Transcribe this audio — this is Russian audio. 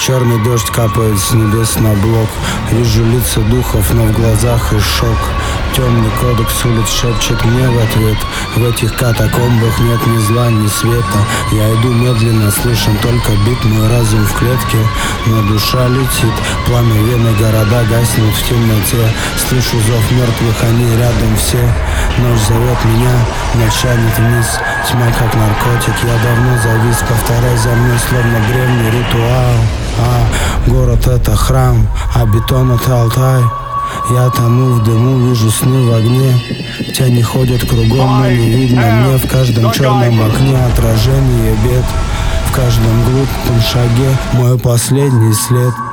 Черный дождь капает с небес на блок. Вижу лица духов, но в глазах и шок. Темный кодекс улиц шепчет мне в ответ: в этих катакомбах нет ни зла, ни света. Я иду медленно, слышен только бит, мой разум в клетке, но душа летит. Пламя вены, города гаснут в темноте. Слышу зов мертвых, они рядом все. Ночь зовет меня, ночь тянет вниз. Тьма как наркотик, я давно завис. Повторяй за мной, словно древний ритуал. Город это храм, а бетон это Алтай. Я тону в дыму, вижу сны в огне. Тени ходят кругом, но не видно мне. В каждом черном окне отражение бед. В каждом глупом шаге мой последний след.